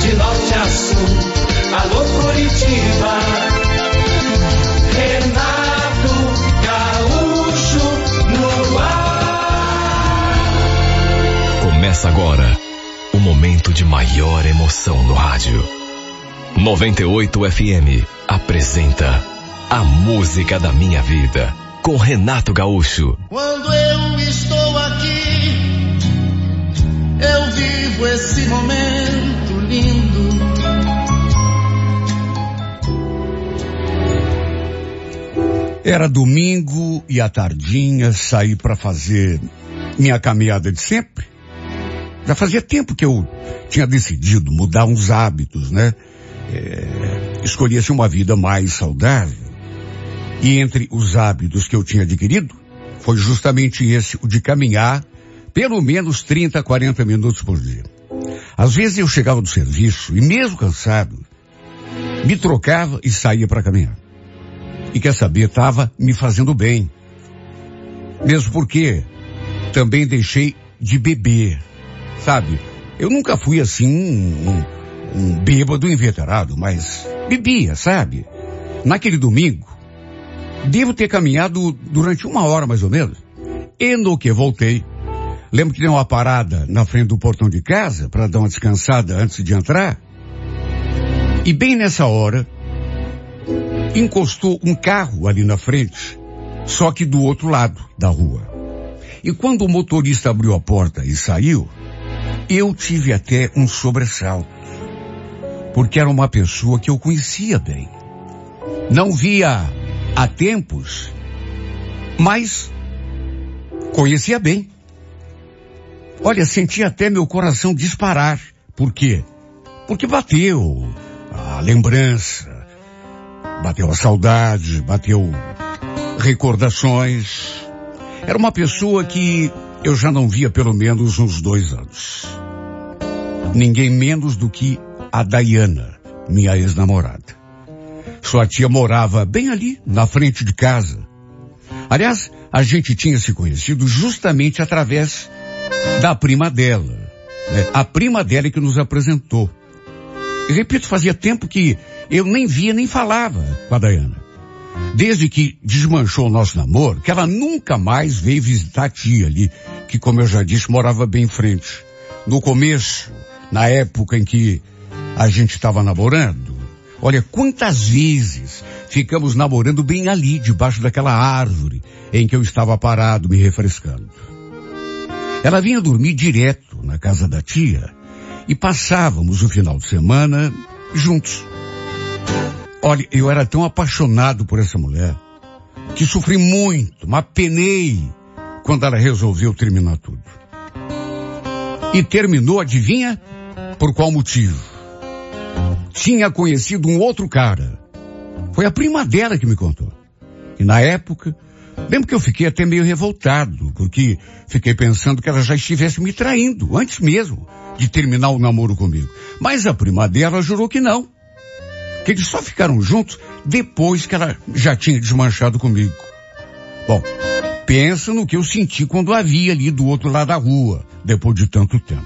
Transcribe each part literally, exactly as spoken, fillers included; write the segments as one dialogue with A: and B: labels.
A: de norte a sul. Alô Curitiba, Renato Gaúcho no ar.
B: Começa agora o momento de maior emoção no rádio. noventa e oito F M apresenta A Música da Minha Vida, com Renato Gaúcho.
C: Quando eu estou aqui, eu vivo esse momento lindo.
D: Era domingo e à tardinha saí para fazer minha caminhada de sempre. Já fazia tempo que eu tinha decidido mudar uns hábitos, né? É, escolhi-se uma vida mais saudável. E entre os hábitos que eu tinha adquirido, foi justamente esse, o de caminhar pelo menos trinta, quarenta minutos por dia. Às vezes eu chegava do serviço e mesmo cansado, me trocava e saía para caminhar. E quer saber, estava me fazendo bem. Mesmo porque também deixei de beber, sabe? Eu nunca fui assim um, um, um bêbado inveterado, mas bebia, sabe? Naquele domingo, devo ter caminhado durante uma hora mais ou menos. E no que voltei, lembro que dei uma parada na frente do portão de casa para dar uma descansada antes de entrar. E bem nessa hora, encostou um carro ali na frente, só que do outro lado da rua. E quando o motorista abriu a porta e saiu, eu tive até um sobressalto, porque era uma pessoa que eu conhecia bem. Não via há tempos, mas conhecia bem. Olha, senti até meu coração disparar. Por quê? Porque bateu a lembrança, bateu a saudade, bateu recordações. Era uma pessoa que eu já não via pelo menos uns dois anos. Ninguém menos do que a Dayana, minha ex-namorada. Sua tia morava bem ali, na frente de casa. Aliás, a gente tinha se conhecido justamente através da prima dela. Né? A prima dela que nos apresentou. E repito, fazia tempo que eu nem via nem falava com a Dayana. Desde que desmanchou o nosso namoro, que ela nunca mais veio visitar a tia ali, que, como eu já disse, morava bem em frente. No começo, na época em que a gente estava namorando, olha, quantas vezes ficamos namorando bem ali, debaixo daquela árvore em que eu estava parado, me refrescando. Ela vinha dormir direto na casa da tia e passávamos o final de semana juntos. Olha, eu era tão apaixonado por essa mulher que sofri muito, mas penei quando ela resolveu terminar tudo. E terminou, adivinha? Por qual motivo? Tinha conhecido um outro cara. Foi a prima dela que me contou. E na época, lembro que eu fiquei até meio revoltado, porque fiquei pensando que ela já estivesse me traindo, antes mesmo de terminar o namoro comigo. Mas a prima dela jurou que não. Que eles só ficaram juntos depois que ela já tinha desmanchado comigo. Bom, pensa no que eu senti quando a vi ali do outro lado da rua, depois de tanto tempo.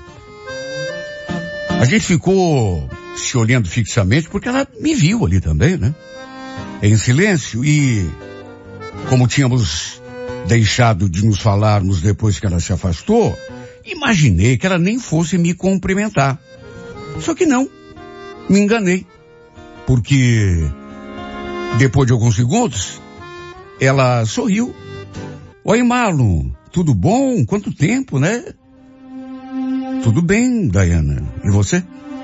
D: A gente ficou se olhando fixamente porque ela me viu ali também, né? Em silêncio e, como tínhamos deixado de nos falarmos depois que ela se afastou, imaginei que ela nem fosse me cumprimentar. Só que não, me enganei. Porque, depois de alguns segundos, ela sorriu. Oi, Marlon, tudo bom? Quanto tempo, né? Tudo bem, Dayana. E você?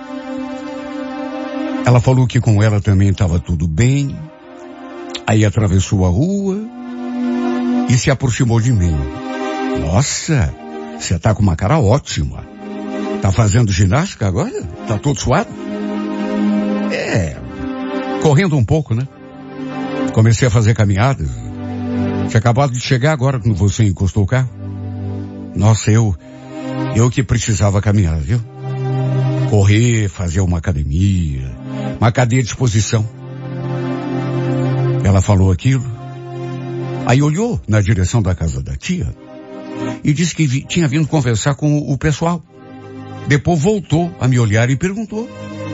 D: Ela falou que com ela também estava tudo bem. Aí atravessou a rua e se aproximou de mim. Nossa, você tá com uma cara ótima. Tá fazendo ginástica agora? Tá todo suado? É, correndo um pouco, né? Comecei a fazer caminhadas. Tinha acabado de chegar agora quando você encostou o carro. Nossa, eu, eu que precisava caminhar, viu? Correr, fazer uma academia, uma cadeia de exposição. Ela falou aquilo. Aí olhou na direção da casa da tia e disse que vi, tinha vindo conversar com o, o pessoal. Depois voltou a me olhar e perguntou: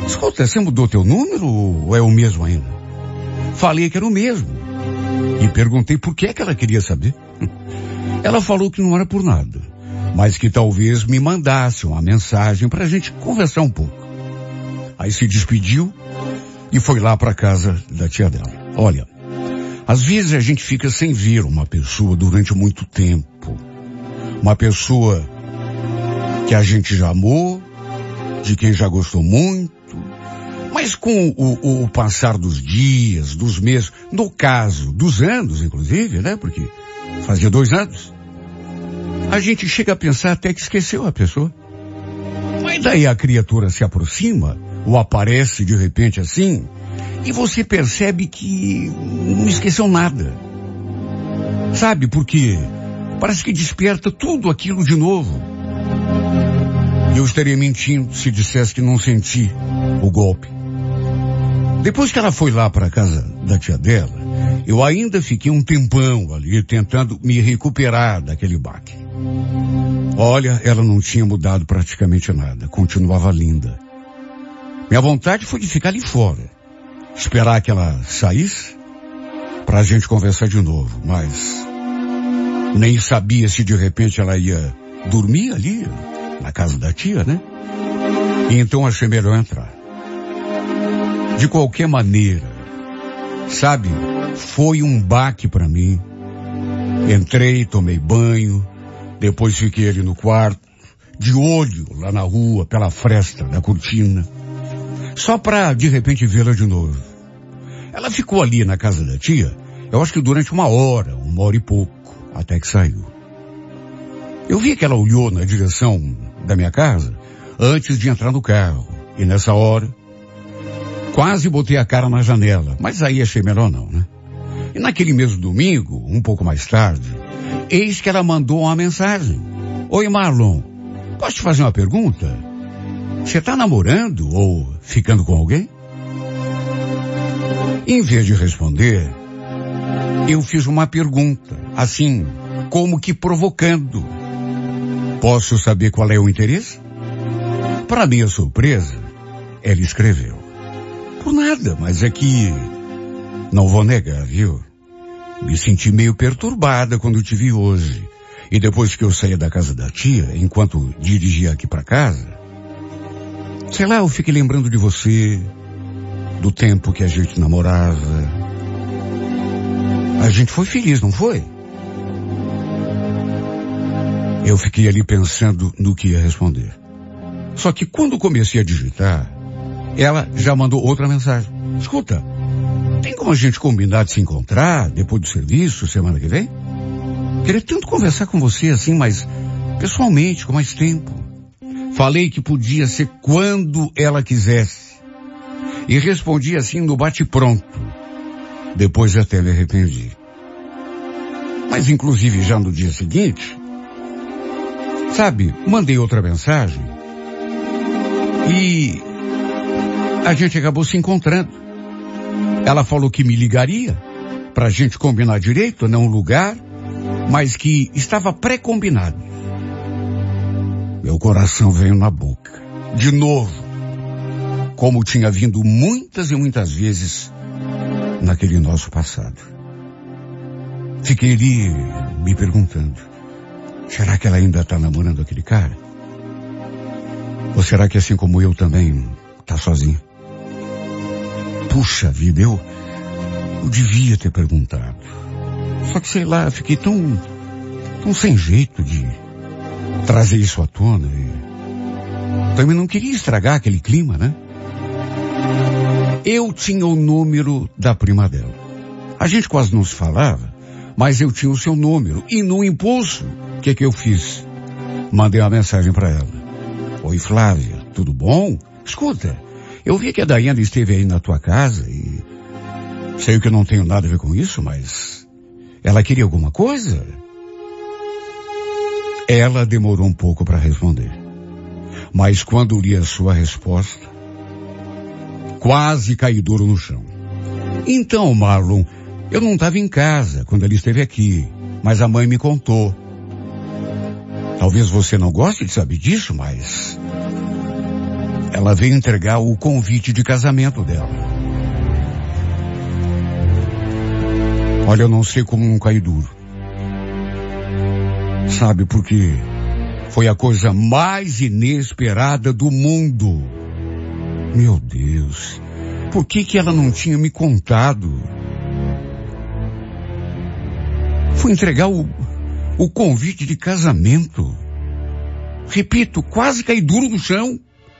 D: Escuta, você mudou teu número ou é o mesmo ainda? Falei que era o mesmo. E perguntei por que é que ela queria saber. Ela falou que não era por nada, mas que talvez me mandasse uma mensagem pra gente conversar um pouco. Aí se despediu e foi lá pra casa da tia dela. Olha, às vezes a gente fica sem ver uma pessoa durante muito tempo. Uma pessoa que a gente já amou, de quem já gostou muito, mas com o, o passar dos dias, dos meses, no caso dos anos, inclusive, né? Porque fazia dois anos, a gente chega a pensar até que esqueceu a pessoa. Mas daí a criatura se aproxima, ou aparece de repente assim, e você percebe que não esqueceu nada. Sabe, porque parece que desperta tudo aquilo de novo. Eu estaria mentindo se dissesse que não senti o golpe. Depois que ela foi lá para a casa da tia dela, eu ainda fiquei um tempão ali tentando me recuperar daquele baque. Olha, ela não tinha mudado praticamente nada, continuava linda. Minha vontade foi de ficar ali fora, esperar que ela saísse para a gente conversar de novo, mas nem sabia se de repente ela ia dormir ali na casa da tia, né? E então achei melhor entrar. De qualquer maneira, sabe, foi um baque para mim. Entrei, tomei banho, depois fiquei ali no quarto, de olho lá na rua, pela fresta da cortina, só pra de repente vê-la de novo. Ela ficou ali na casa da tia, eu acho que durante uma hora, uma hora e pouco, até que saiu. Eu vi que ela olhou na direção da minha casa antes de entrar no carro, e nessa hora quase botei a cara na janela, mas aí achei melhor não, né? E naquele mesmo domingo, um pouco mais tarde, eis que ela mandou uma mensagem. Oi, Marlon, posso te fazer uma pergunta? Você tá namorando ou ficando com alguém? Em vez de responder, eu fiz uma pergunta, assim, como que provocando. Posso saber qual é o interesse? Para minha surpresa, ela escreveu. Por nada, mas é que não vou negar, viu? Me senti meio perturbada quando te vi hoje. E depois que eu saí da casa da tia, enquanto dirigia aqui para casa, sei lá, eu fiquei lembrando de você, do tempo que a gente namorava. A gente foi feliz, não foi? Eu fiquei ali pensando no que ia responder. Só que quando comecei a digitar, ela já mandou outra mensagem. Escuta, tem como a gente combinar de se encontrar depois do serviço, semana que vem? Queria tanto conversar com você assim, mas pessoalmente, com mais tempo. Falei que podia ser quando ela quisesse. E respondi assim no bate-pronto. Depois até me arrependi. Mas inclusive já no dia seguinte, sabe, mandei outra mensagem e a gente acabou se encontrando. Ela falou que me ligaria pra gente combinar direito, não um lugar, mas que estava pré-combinado. Meu coração veio na boca. De novo, como tinha vindo muitas e muitas vezes naquele nosso passado. Fiquei ali me perguntando, será que ela ainda está namorando aquele cara? Ou será que assim como eu também está sozinha? Puxa vida, eu, eu devia ter perguntado. Só que sei lá, fiquei tão, tão sem jeito de trazer isso à tona e também não queria estragar aquele clima, né? Eu tinha o número da prima dela. A gente quase não se falava, mas eu tinha o seu número e no impulso, o que que eu fiz? Mandei uma mensagem para ela. Oi, Flávia, tudo bom? Escuta, eu vi que a Daiane esteve aí na tua casa e sei que eu não tenho nada a ver com isso, mas ela queria alguma coisa? Ela demorou um pouco para responder. Mas quando li a sua resposta, quase caí duro no chão. Então, Marlon, eu não estava em casa quando ela esteve aqui, mas a mãe me contou. Talvez você não goste de saber disso, mas ela veio entregar o convite de casamento dela. Olha, eu não sei como não caí duro. Sabe por quê? Foi a coisa mais inesperada do mundo. Meu Deus, por que que ela não tinha me contado? Fui entregar o, o convite de casamento. Repito, quase caí duro no chão.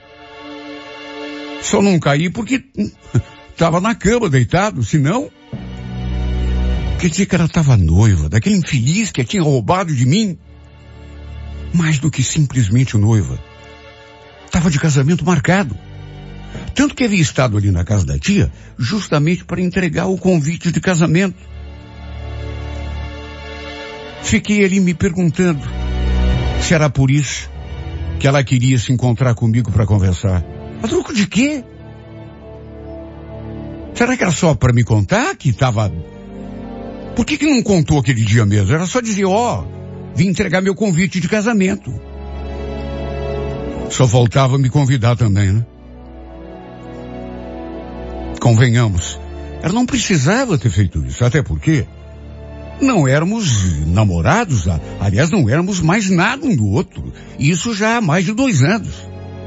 D: Só não caí porque estava na cama deitado, senão... Quer dizer que ela estava noiva daquele infeliz que tinha roubado de mim? Mais do que simplesmente noiva. Estava de casamento marcado. Tanto que havia estado ali na casa da tia justamente para entregar o convite de casamento. Fiquei ali me perguntando se era por isso que ela queria se encontrar comigo para conversar. A troco de quê? Será que era só para me contar que estava... Por que que não contou aquele dia mesmo? Era só dizer, ó, oh, vim entregar meu convite de casamento. Só faltava me convidar também, né? Convenhamos, ela não precisava ter feito isso, até porque não éramos namorados, aliás, não éramos mais nada um do outro. Isso já há mais de dois anos.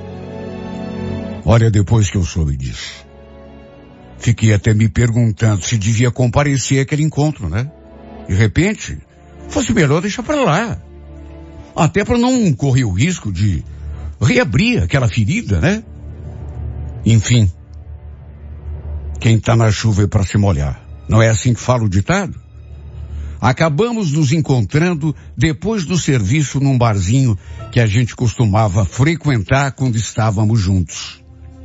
D: Olha, depois que eu soube disso, fiquei até me perguntando se devia comparecer àquele encontro, né? De repente, fosse melhor deixar pra lá. Até para não correr o risco de reabrir aquela ferida, né? Enfim, quem tá na chuva é para se molhar. Não é assim que fala o ditado? Acabamos nos encontrando depois do serviço num barzinho que a gente costumava frequentar quando estávamos juntos.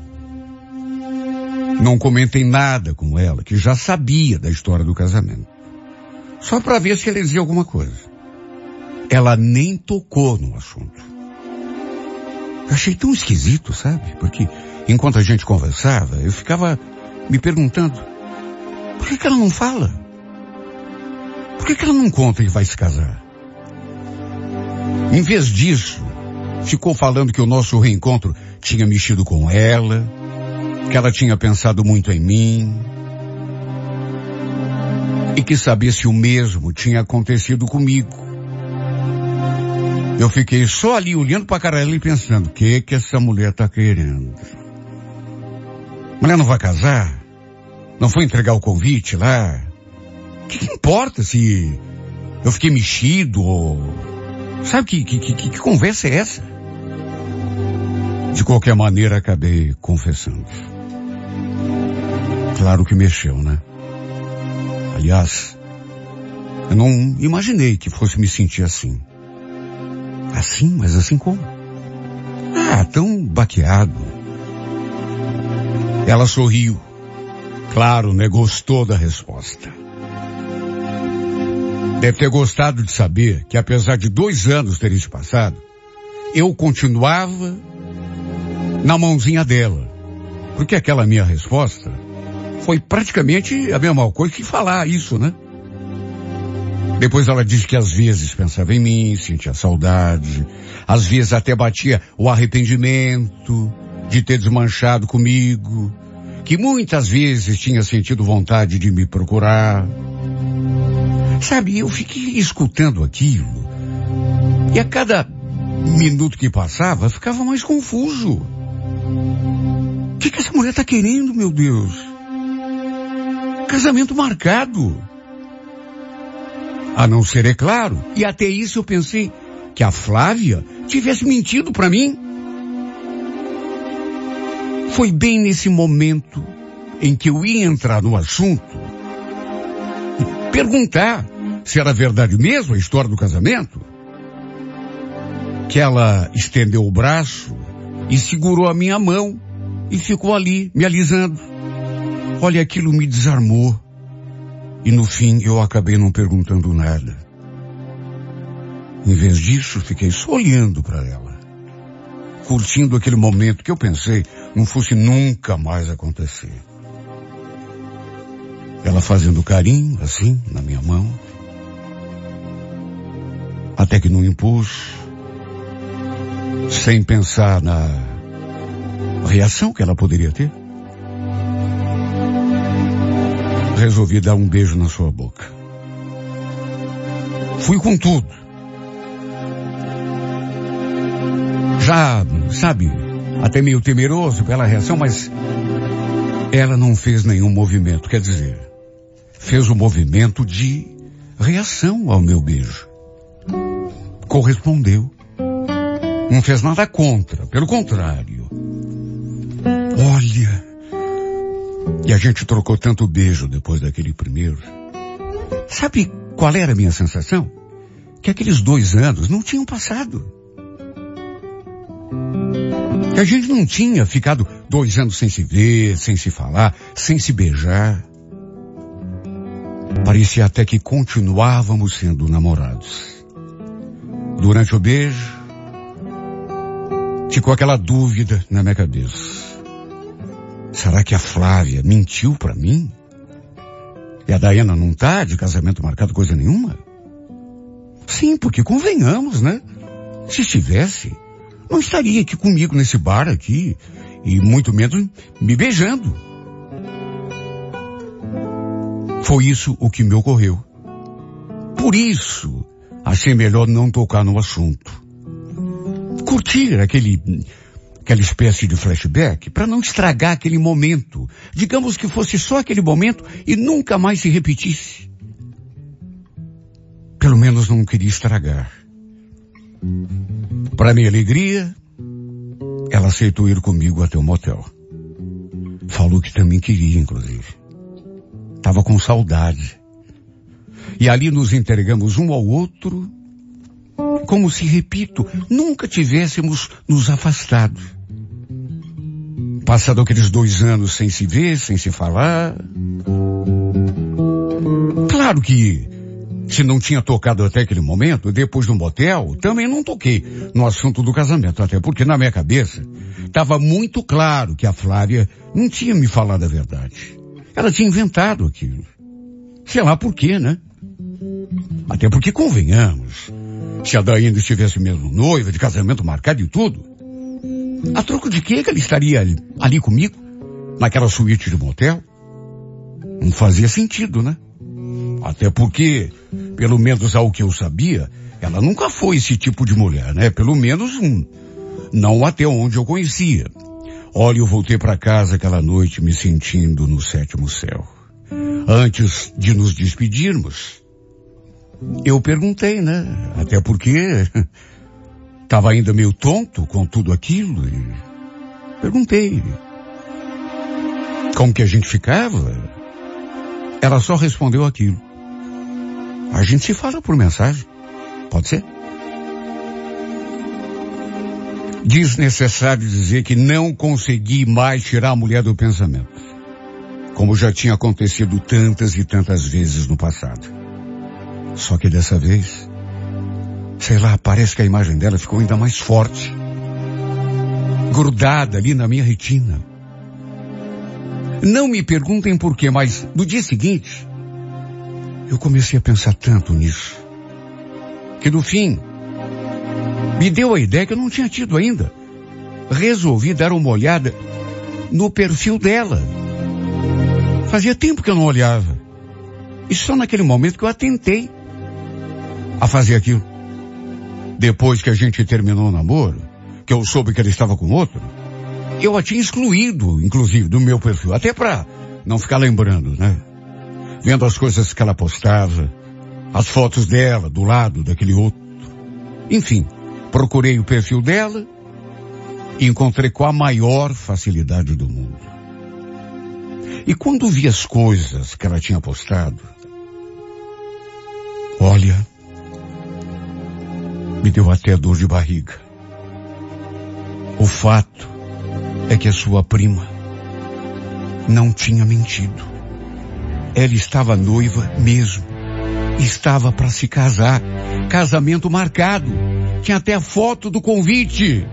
D: Não comentei nada com ela, que já sabia da história do casamento. Só para ver se ela dizia alguma coisa. Ela nem tocou no assunto. Eu achei tão esquisito, sabe? Porque enquanto a gente conversava, eu ficava me perguntando, por que que ela não fala? Por que que ela não conta que vai se casar? Em vez disso, ficou falando que o nosso reencontro tinha mexido com ela, que ela tinha pensado muito em mim e que sabia se o mesmo tinha acontecido comigo. Eu fiquei só ali olhando pra cara dela e pensando, o que que essa mulher tá querendo? Mulher não vai casar? Não foi entregar o convite lá? O que, que importa se eu fiquei mexido ou... Sabe que, que, que, que conversa é essa? De qualquer maneira, acabei confessando. Claro que mexeu, né? Aliás, eu não imaginei que fosse me sentir assim. Assim? Mas assim como? Ah, tão baqueado. Ela sorriu. Claro, né? Gostou da resposta. Deve ter gostado de saber que apesar de dois anos terem se passado, eu continuava na mãozinha dela. Porque aquela minha resposta foi praticamente a mesma coisa que falar isso, né? Depois ela disse que às vezes pensava em mim, sentia saudade, às vezes até batia o arrependimento de ter desmanchado comigo, que muitas vezes tinha sentido vontade de me procurar. Sabe, eu fiquei escutando aquilo e a cada minuto que passava ficava mais confuso. O que que essa mulher tá querendo, meu Deus? Casamento marcado. A não ser, é claro, e até isso eu pensei que a Flávia tivesse mentido para mim. Foi bem nesse momento em que eu ia entrar no assunto e perguntar se era verdade mesmo a história do casamento, que ela estendeu o braço e segurou a minha mão e ficou ali me alisando. Olha, aquilo me desarmou. E no fim eu acabei não perguntando nada. Em vez disso, fiquei só olhando para ela, curtindo aquele momento que eu pensei não fosse nunca mais acontecer. Ela fazendo carinho, assim, na minha mão. Até que num impulso, sem pensar na, reação que ela poderia ter. Resolvi dar um beijo na sua boca. Fui com tudo. Já, sabe, até meio temeroso pela reação, mas ela não fez nenhum movimento, quer dizer, fez um movimento de reação ao meu beijo. Correspondeu. Não fez nada contra, pelo contrário. Olha, e a gente trocou tanto beijo depois daquele primeiro. Sabe qual era a minha sensação? Que aqueles dois anos não tinham passado. Que a gente não tinha ficado dois anos sem se ver, sem se falar, sem se beijar. Parecia até que continuávamos sendo namorados. Durante o beijo, ficou aquela dúvida na minha cabeça. Será que a Flávia mentiu pra mim? E a Daiana não tá de casamento marcado coisa nenhuma? Sim, porque convenhamos, né? Se estivesse, não estaria aqui comigo nesse bar aqui, e muito menos me beijando. Foi isso o que me ocorreu. Por isso, achei melhor não tocar no assunto. Curtir aquele, aquela espécie de flashback para não estragar aquele momento. Digamos que fosse só aquele momento e nunca mais se repetisse. Pelo menos não queria estragar. Para minha alegria, ela aceitou ir comigo até o motel. Falou que também queria, inclusive. Tava com saudade. E ali nos entregamos um ao outro, como se, repito, nunca tivéssemos nos afastado. Passado aqueles dois anos sem se ver, sem se falar. Claro que, se não tinha tocado até aquele momento, depois do motel, também não toquei no assunto do casamento, até porque na minha cabeça estava muito claro que a Flávia não tinha me falado a verdade. Ela tinha inventado aquilo. Sei lá por quê, né? Até porque, convenhamos, se a Daiane estivesse mesmo noiva, de casamento marcado e tudo, a troco de quê que ela estaria ali, ali comigo, naquela suíte de motel? Não fazia sentido, né? Até porque, pelo menos ao que eu sabia, ela nunca foi esse tipo de mulher, né? Pelo menos um, não até onde eu conhecia. Olha, eu voltei para casa aquela noite me sentindo no sétimo céu. Antes de nos despedirmos, eu perguntei, né? Até porque estava ainda meio tonto com tudo aquilo e perguntei como que a gente ficava. Ela só respondeu aquilo. A gente se fala por mensagem. Pode ser? Desnecessário dizer que não consegui mais tirar a mulher do pensamento, como já tinha acontecido tantas e tantas vezes no passado. Só que dessa vez, sei lá, parece que a imagem dela ficou ainda mais forte, grudada ali na minha retina. Não me perguntem por quê, mas no dia seguinte, eu comecei a pensar tanto nisso, que no fim, me deu a ideia que eu não tinha tido ainda. Resolvi dar uma olhada no perfil dela. Fazia tempo que eu não olhava. E só naquele momento que eu atentei a fazer aquilo. Depois que a gente terminou o namoro, que eu soube que ela estava com outro, eu a tinha excluído, inclusive, do meu perfil. Até pra não ficar lembrando, né? Vendo as coisas que ela postava, as fotos dela do lado daquele outro. Enfim, procurei o perfil dela e encontrei com a maior facilidade do mundo. E quando vi as coisas que ela tinha postado, olha, me deu até dor de barriga. O fato é que a sua prima não tinha mentido. Ela estava noiva mesmo. Estava para se casar. Casamento marcado. Tinha até a foto do convite.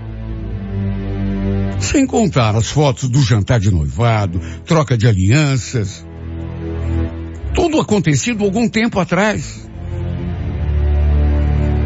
D: Sem contar as fotos do jantar de noivado, troca de alianças. Tudo acontecido algum tempo atrás.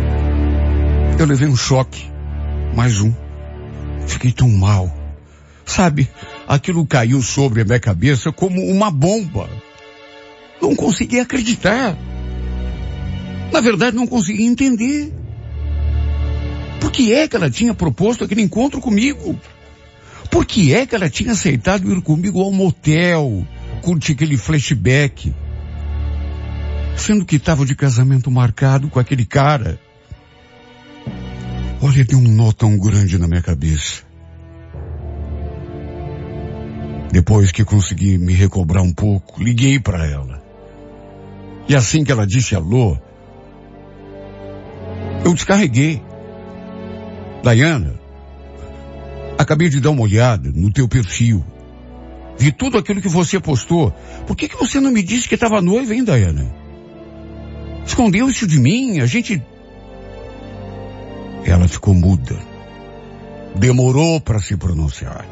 D: Eu levei um choque. Mais um. Fiquei tão mal. Sabe, aquilo caiu sobre a minha cabeça como uma bomba. Não consegui acreditar. Na verdade, não consegui entender. Por que é que ela tinha proposto aquele encontro comigo? Por que é que ela tinha aceitado ir comigo ao motel, curtir aquele flashback? Sendo que estava de casamento marcado com aquele cara. Olha, deu um nó tão grande na minha cabeça. Depois que consegui me recobrar um pouco, liguei para ela. E assim que ela disse alô, eu descarreguei. Dayana, acabei de dar uma olhada no teu perfil. Vi tudo aquilo que você postou. Por que que você não me disse que estava noiva, hein, Dayana? Escondeu isso de mim, a gente... Ela ficou muda. Demorou para se pronunciar.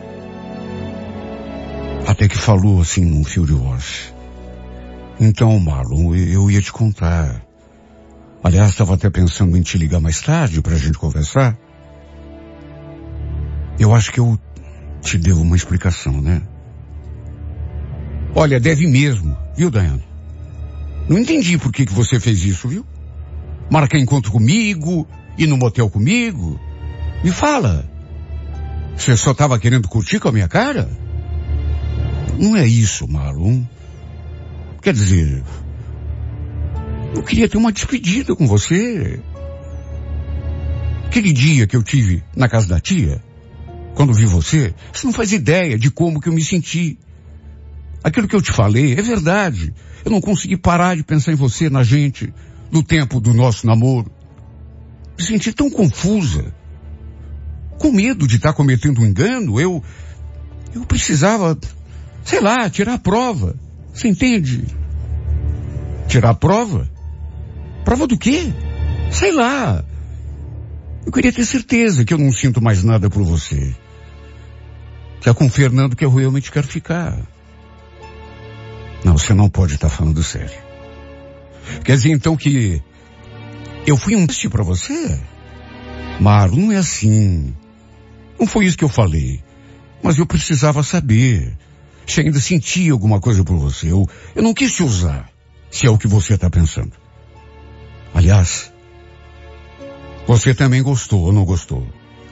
D: Até que falou assim num fio de voz. Então, Marlon, eu ia te contar. Aliás, estava até pensando em te ligar mais tarde pra gente conversar. Eu acho que eu te devo uma explicação, né? Olha, deve mesmo, viu, Dayana? Não entendi por que que você fez isso, viu? Marcar encontro comigo, ir no motel comigo. Me fala. Você só estava querendo curtir com a minha cara? Não é isso, Marlon. Quer dizer, eu queria ter uma despedida com você. Aquele dia que eu tive na casa da tia, quando vi você, você não faz ideia de como que eu me senti. Aquilo que eu te falei é verdade. Eu não consegui parar de pensar em você, na gente, no tempo do nosso namoro. Me senti tão confusa. Com medo de estar cometendo um engano, eu... Eu precisava, sei lá, tirar a prova. Você entende? Tirar a prova? Prova do quê? Sei lá. Eu queria ter certeza que eu não sinto mais nada por você. Que é com o Fernando que eu realmente quero ficar. Não, você não pode estar falando sério. Quer dizer então que eu fui um teste pra você? Marlon, não é assim. Não foi isso que eu falei. Mas eu precisava saber se ainda sentia alguma coisa por você. Eu, eu não quis te usar, se é o que você está pensando. Aliás, você também gostou ou não gostou?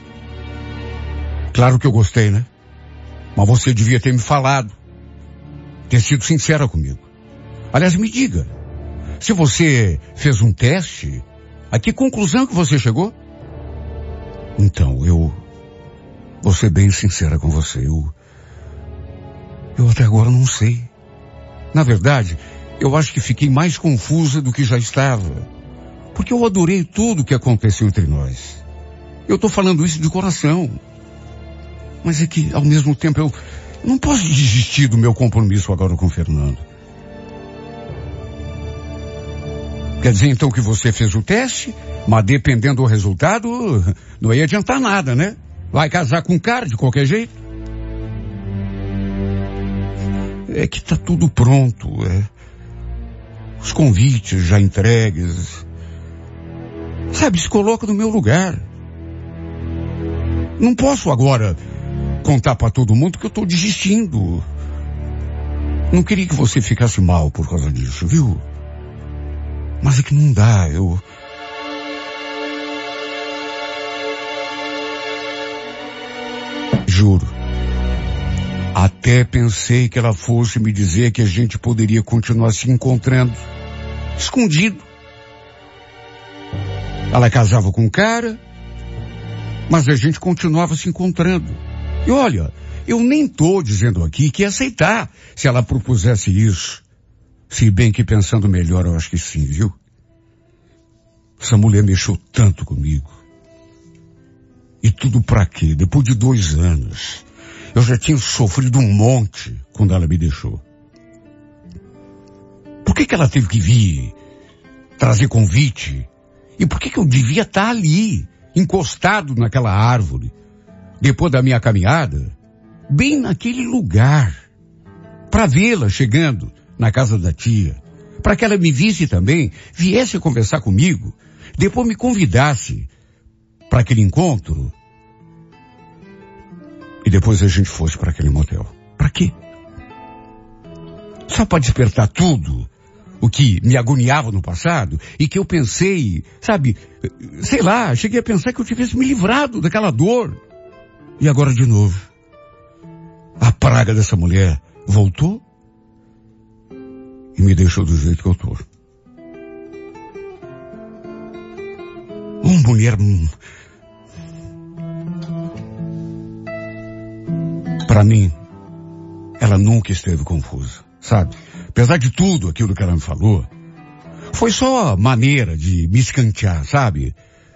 D: Claro que eu gostei, né? Mas você devia ter me falado. Ter sido sincera comigo. Aliás, me diga, se você fez um teste, a que conclusão que você chegou? Então, eu vou ser bem sincera com você. Eu, eu até agora não sei. Na verdade, eu acho que fiquei mais confusa do que já estava. Porque eu adorei tudo o que aconteceu entre nós. Eu estou falando isso de coração. Mas é que, ao mesmo tempo, eu não posso desistir do meu compromisso agora com o Fernando. Quer dizer, então, que você fez o teste, mas dependendo do resultado, não ia adiantar nada, né? Vai casar com o cara de qualquer jeito? É que tá tudo pronto, é. Os convites já entregues. Sabe, se coloca no meu lugar. Não posso agora contar pra todo mundo que eu tô desistindo. Não queria que você ficasse mal por causa disso, viu? Mas é que não dá, eu... Juro. Até pensei que ela fosse me dizer que a gente poderia continuar se encontrando. Escondido. Ela casava com um cara, mas a gente continuava se encontrando. E olha, eu nem tô dizendo aqui que ia aceitar se ela propusesse isso. Se bem que pensando melhor, eu acho que sim, viu? Essa mulher mexeu tanto comigo. E tudo pra quê? Depois de dois anos, eu já tinha sofrido um monte quando ela me deixou. Por que que ela teve que vir trazer convite? E por que que eu devia estar ali, encostado naquela árvore, depois da minha caminhada, bem naquele lugar, para vê-la chegando na casa da tia, para que ela me visse também, viesse conversar comigo, depois me convidasse para aquele encontro, e depois a gente fosse para aquele motel. Para quê? Só para despertar tudo o que me agoniava no passado e que eu pensei, sabe, sei lá, cheguei a pensar que eu tivesse me livrado daquela dor. E agora de novo. A praga dessa mulher voltou e me deixou do jeito que eu tô. Uma mulher... Para mim, ela nunca esteve confusa, sabe? Apesar de tudo aquilo que ela me falou, foi só maneira de me escantear, sabe?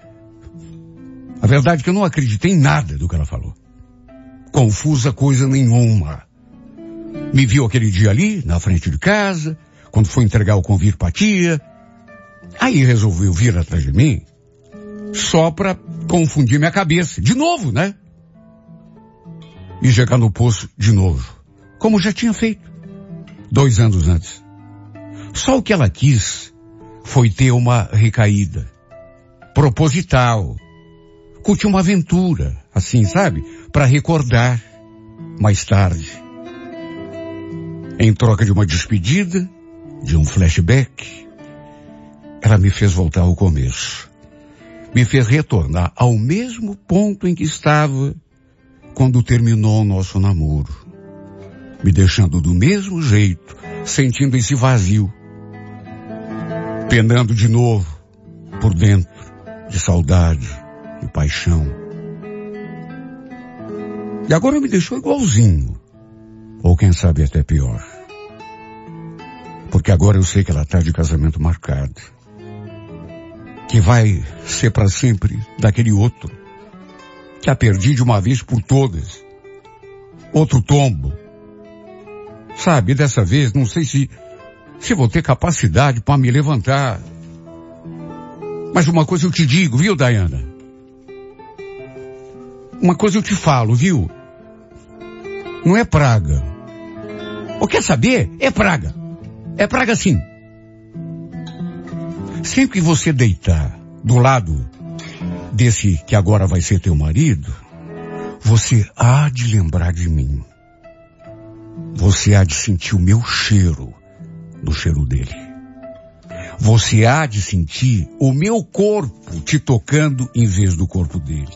D: A verdade é que eu não acreditei em nada do que ela falou. Confusa coisa nenhuma. Me viu aquele dia ali, na frente de casa, quando foi entregar o convite pra tia. Aí resolveu vir atrás de mim, só pra confundir minha cabeça. De novo, né? E chegar no poço de novo. Como já tinha feito. Dois anos antes. Só o que ela quis foi ter uma recaída. Proposital. Curtir uma aventura. Assim, sabe? Para recordar. Mais tarde. Em troca de uma despedida, de um flashback, ela me fez voltar ao começo. Me fez retornar ao mesmo ponto em que estava quando terminou o nosso namoro. Me deixando do mesmo jeito, sentindo esse vazio. Penando de novo, por dentro, de saudade, de paixão. E agora me deixou igualzinho. Ou quem sabe até pior. Porque agora eu sei que ela está de casamento marcado. Que vai ser para sempre daquele outro. Que a perdi de uma vez por todas. Outro tombo. Sabe, dessa vez não sei se, se vou ter capacidade para me levantar. Mas uma coisa eu te digo, viu, Dayana? Uma coisa eu te falo, viu? Não é praga. Ou quer saber? É praga. É praga sim. Sempre que você deitar do lado desse que agora vai ser teu marido, você há de lembrar de mim. Você há de sentir o meu cheiro do cheiro dele. Você há de sentir o meu corpo te tocando em vez do corpo dele.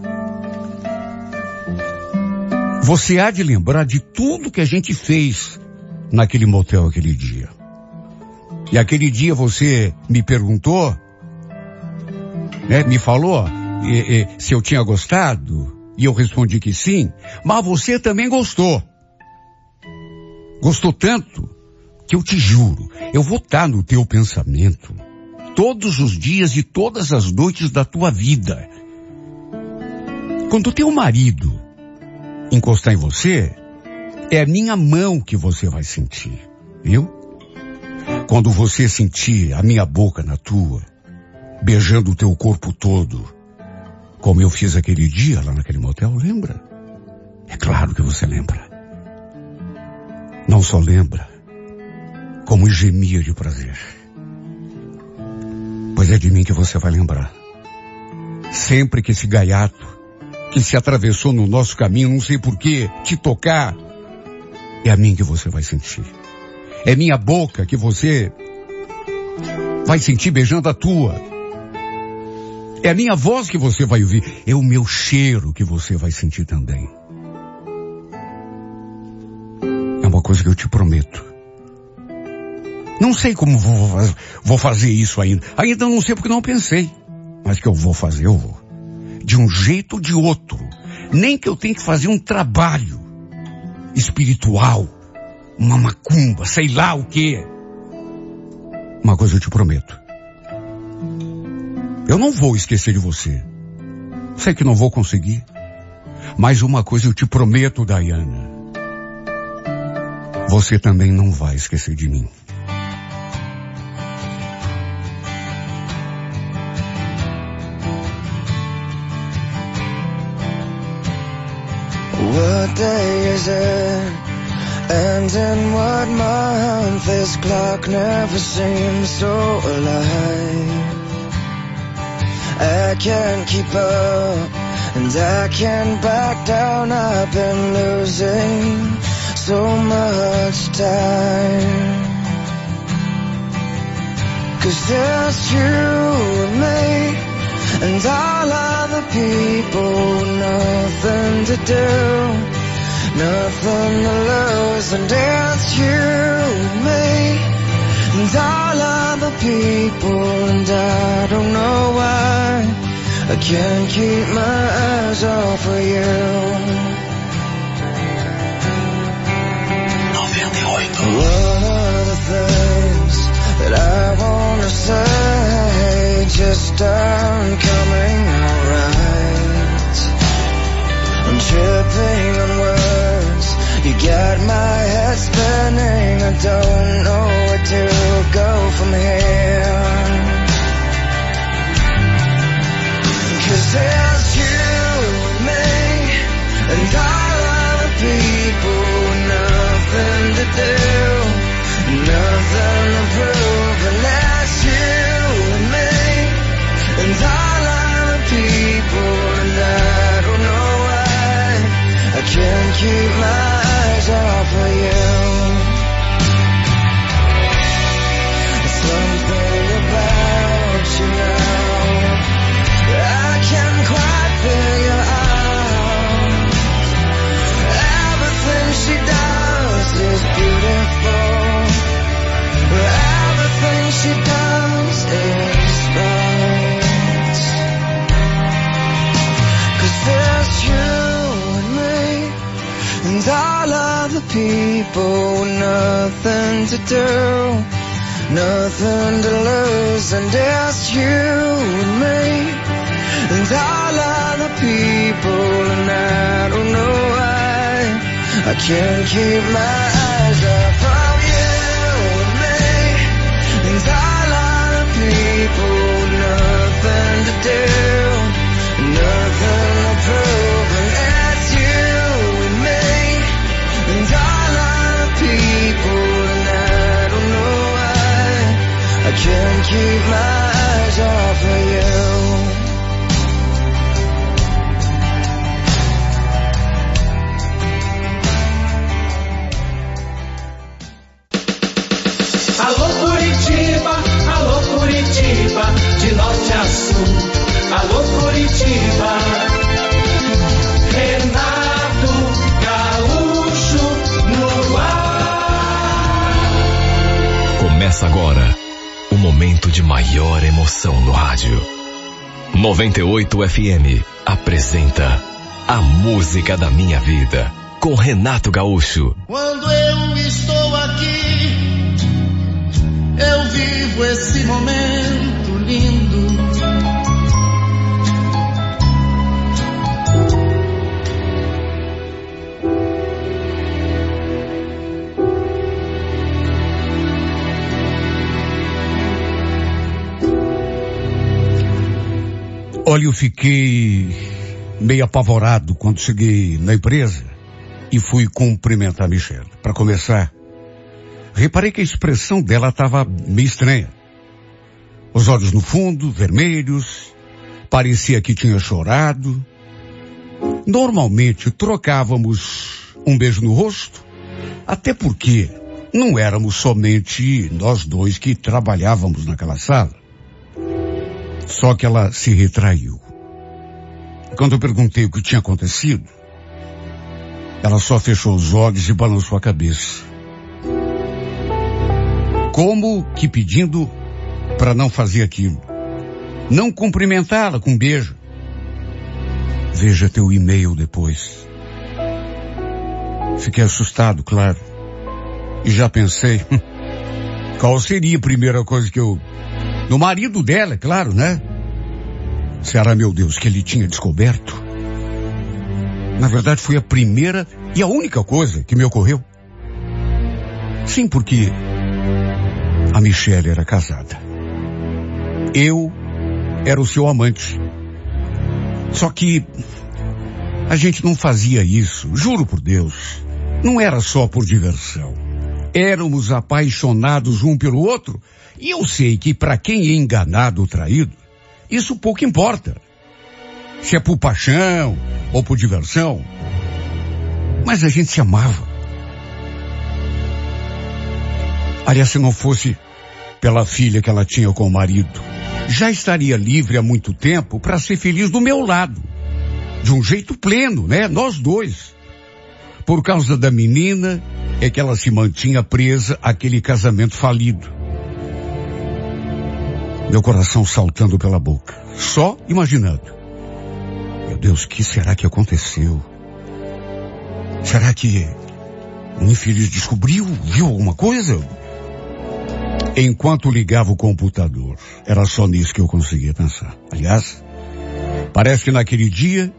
D: Você há de lembrar de tudo que a gente fez naquele motel aquele dia. E aquele dia você me perguntou, né, me falou e, e, se eu tinha gostado, e eu respondi que sim, mas você também gostou. Gostou tanto que eu te juro, eu vou estar no teu pensamento todos os dias e todas as noites da tua vida. Quando o teu marido encostar em você, é a minha mão que você vai sentir, viu? Quando você sentir a minha boca na tua, beijando o teu corpo todo, como eu fiz aquele dia lá naquele motel, lembra? É claro que você lembra. Não só lembra, como gemia de prazer. Pois é de mim que você vai lembrar. Sempre que esse gaiato, que se atravessou no nosso caminho, não sei porquê, te tocar, é a mim que você vai sentir. É minha boca que você vai sentir beijando a tua. É a minha voz que você vai ouvir. É o meu cheiro que você vai sentir também. É uma coisa que eu te prometo. Não sei como vou, vou fazer isso ainda. Ainda não sei porque não pensei. Mas que eu vou fazer, eu vou. De um jeito ou de outro. Nem que eu tenha que fazer um trabalho espiritual. Uma macumba, sei lá o quê. Uma coisa eu te prometo. Eu não vou esquecer de você. Sei que não vou conseguir. Mas uma coisa eu te prometo, Dayana. Você também não vai esquecer de mim.
E: What day is it? And in what month? This clock never seems so alive. I can't keep up, and I can't back down. I've been losing so much time. 'Cause there's you and me and all other people, nothing to do, nothing to lose. And it's you and me and all other people, and I don't know why I can't keep my eyes off of you. One of the things that I wanna say just aren't coming out right. I'm tripping on words, you got my head spinning, I don't know where to go from here. 'Cause there's you and me and all other people, nothing to do, nothing to prove. And that's you and me and all other people, and I don't know why I can't keep my eyes off of you. Something about you now I can't quite figure out. Everything she does is beautiful, everything she does is right. 'Cause there's you and me and all other people, nothing to do, nothing to lose. And it's you and me and all other people, and I don't know why I can't keep my eyes off of you and me and all other people, nothing to do, nothing to prove. And it's you and me and all other people, and I don't know why I can't keep my eyes off of you.
A: Alô Curitiba, alô Curitiba, de norte a sul. Alô Curitiba, Renato Gaúcho no ar.
B: Começa agora o momento de maior emoção no rádio. noventa e oito F M apresenta A Música da Minha Vida, com Renato Gaúcho.
C: Quando eu estou aqui, eu vivo esse momento lindo.
D: Olha, eu fiquei meio apavorado quando cheguei na empresa e fui cumprimentar a Michelle. Para começar, reparei que a expressão dela estava meio estranha. Os olhos no fundo, vermelhos, parecia que tinha chorado. Normalmente trocávamos um beijo no rosto, até porque não éramos somente nós dois que trabalhávamos naquela sala. Só que ela se retraiu. Quando eu perguntei o que tinha acontecido, ela só fechou os olhos e balançou a cabeça, como que pedindo para não fazer aquilo, não cumprimentá-la com um beijo. Veja teu e-mail depois. Fiquei assustado, claro, e já pensei qual seria a primeira coisa que eu... No marido dela, é claro, né? Será, meu Deus, que ele tinha descoberto? Na verdade, foi a primeira e a única coisa que me ocorreu. Sim, porque a Michelle era casada. Eu era o seu amante. Só que a gente não fazia isso, juro por Deus. Não era só por diversão. Éramos apaixonados um pelo outro. E eu sei que para quem é enganado ou traído, isso pouco importa. se é por paixão ou por diversão, mas a gente se amava. Aliás, se não fosse pela filha que ela tinha com o marido, já estaria livre há muito tempo para ser feliz do meu lado. De um jeito pleno, né? Nós dois. Por causa da menina, é que ela se mantinha presa àquele casamento falido. Meu coração saltando pela boca, só imaginando. Meu Deus, o que será que aconteceu? Será que o infeliz descobriu, viu alguma coisa? Enquanto ligava o computador, era só nisso que eu conseguia pensar. Aliás, parece que naquele dia,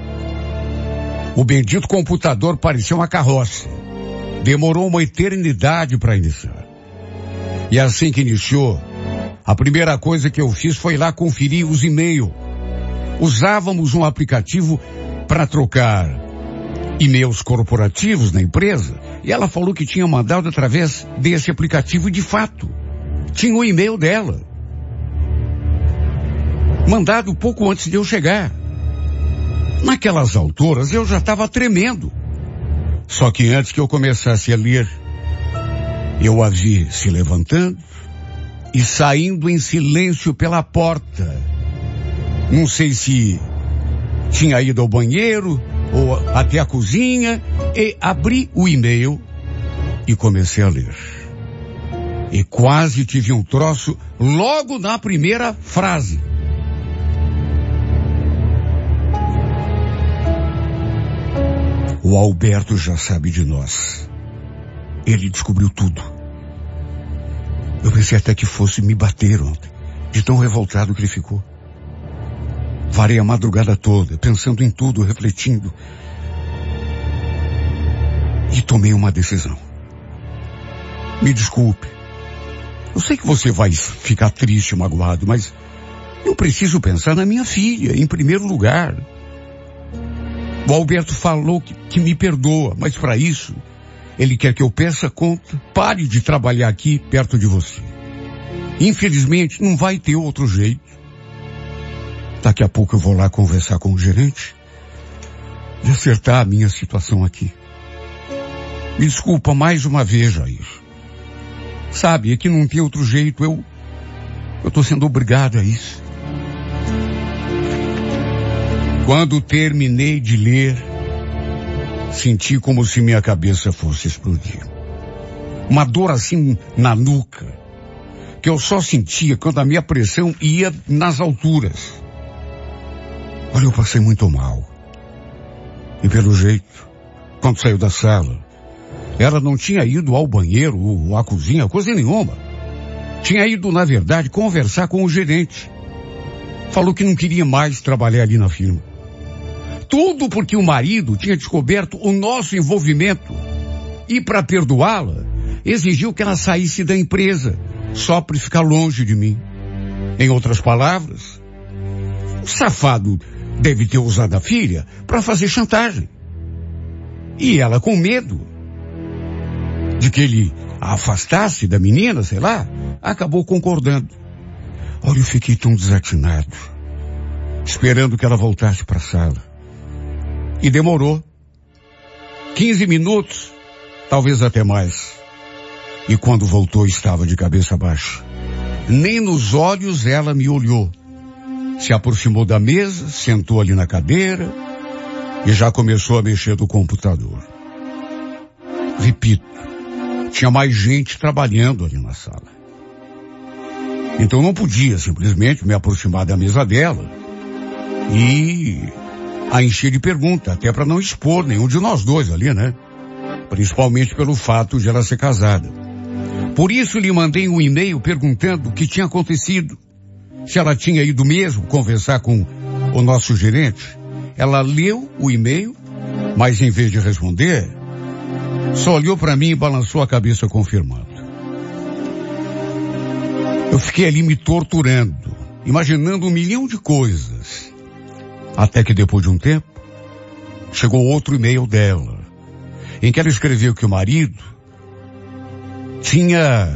D: o bendito computador parecia uma carroça. Demorou uma eternidade para iniciar. E assim que iniciou, a primeira coisa que eu fiz foi lá conferir os e-mails. Usávamos um aplicativo para trocar e-mails corporativos na empresa, e ela falou que tinha mandado através desse aplicativo de fato. Tinha o e-mail dela. Mandado pouco antes de eu chegar. Naquelas alturas eu já estava tremendo. Só que antes que eu começasse a ler, eu a vi se levantando e saindo em silêncio pela porta. Não sei se tinha ido ao banheiro ou até a cozinha, e abri o e-mail e comecei a ler. E quase tive um troço logo na primeira frase. O Alberto já sabe de nós. Ele descobriu tudo. Eu pensei até que fosse me bater ontem, de tão revoltado que ele ficou. Varei a madrugada toda, pensando em tudo, refletindo. E tomei uma decisão. Me desculpe. Eu sei que você vai ficar triste, magoado, mas eu preciso pensar na minha filha, em primeiro lugar. O Alberto falou que, que me perdoa, mas para isso, ele quer que eu peça conta, pare de trabalhar aqui perto de você. Infelizmente, não vai ter outro jeito. Daqui a pouco eu vou lá conversar com o gerente e acertar a minha situação aqui. Me desculpa mais uma vez, Jair. Sabe, é que não tem outro jeito, eu, eu tô sendo obrigado a isso. Quando terminei de ler, senti como se minha cabeça fosse explodir. Uma dor assim na nuca, que eu só sentia quando a minha pressão ia nas alturas. Olha, eu passei muito mal. E pelo jeito, quando saiu da sala, ela não tinha ido ao banheiro ou à cozinha, coisa nenhuma. Tinha ido, na verdade, conversar com o gerente. Falou que não queria mais trabalhar ali na firma. Tudo porque o marido tinha descoberto o nosso envolvimento. E para perdoá-la, exigiu que ela saísse da empresa, só para ficar longe de mim. Em outras palavras, o safado deve ter usado a filha para fazer chantagem. E ela, com medo de que ele a afastasse da menina, sei lá, acabou concordando. Olha, eu fiquei tão desatinado, esperando que ela voltasse para a sala. E demorou. Quinze minutos, talvez até mais. E quando voltou, estava de cabeça baixa. Nem nos olhos ela me olhou. Se aproximou da mesa, sentou ali na cadeira e já começou a mexer no computador. Repito, tinha mais gente trabalhando ali na sala. Então não podia simplesmente me aproximar da mesa dela e a encher de perguntas, até para não expor nenhum de nós dois ali, né? Principalmente pelo fato de ela ser casada. Por isso lhe mandei um e-mail perguntando o que tinha acontecido. Se ela tinha ido mesmo conversar com o nosso gerente. Ela leu o e-mail, mas em vez de responder, só olhou para mim e balançou a cabeça confirmando. Eu fiquei ali me torturando, imaginando um milhão de coisas. Até que depois de um tempo, chegou outro e-mail dela, em que ela escreveu que o marido tinha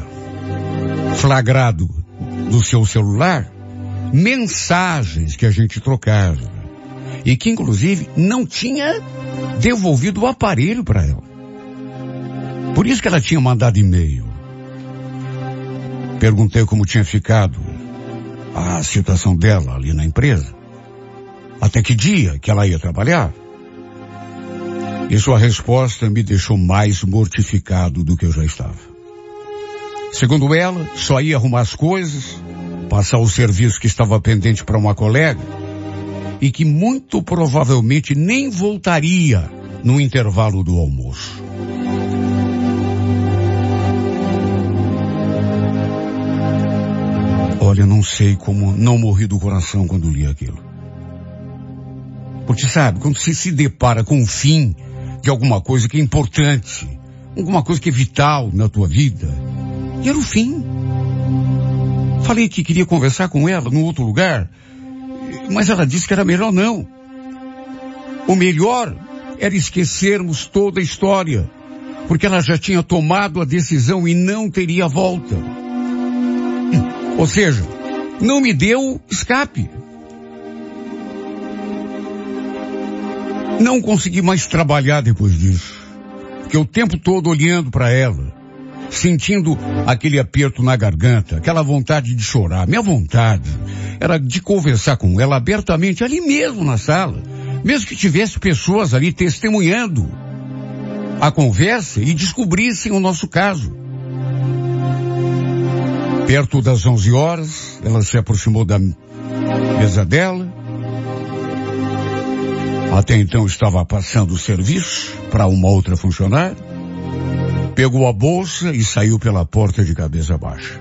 D: flagrado no seu celular mensagens que a gente trocava. E que, inclusive, não tinha devolvido o aparelho para ela. Por isso que ela tinha mandado e-mail. Perguntei como tinha ficado a situação dela ali na empresa. Até que dia que ela ia trabalhar. E sua resposta me deixou mais mortificado do que eu já estava. Segundo ela, só ia arrumar as coisas, passar o serviço que estava pendente para uma colega e que muito provavelmente nem voltaria no intervalo do almoço. Olha, não sei como não morri do coração quando li aquilo. Porque sabe, quando você se depara com o fim de alguma coisa que é importante, alguma coisa que é vital na tua vida, e era o fim. Falei que queria conversar com ela num outro lugar, mas ela disse que era melhor não. O melhor era esquecermos toda a história, porque ela já tinha tomado a decisão e não teria volta. Ou seja, não me deu escape. Não consegui mais trabalhar depois disso. Fiquei o tempo todo olhando para ela, sentindo aquele aperto na garganta, aquela vontade de chorar. Minha vontade era de conversar com ela abertamente, ali mesmo na sala, mesmo que tivesse pessoas ali testemunhando a conversa e descobrissem o nosso caso. Perto das onze horas, ela se aproximou da mesa dela. Até então estava passando o serviço para uma outra funcionária. Pegou a bolsa e saiu pela porta de cabeça baixa.